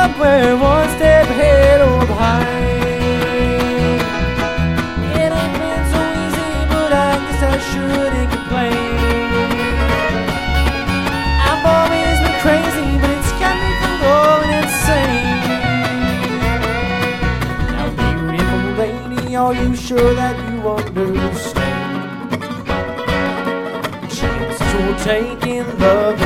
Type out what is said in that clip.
up, we're one step ahead or behind. It ain't been so easy, but I guess I shouldn't complain. I've always been crazy, but it's got me from going insane. Now, beautiful lady, are you sure that you understand? Chances will take in love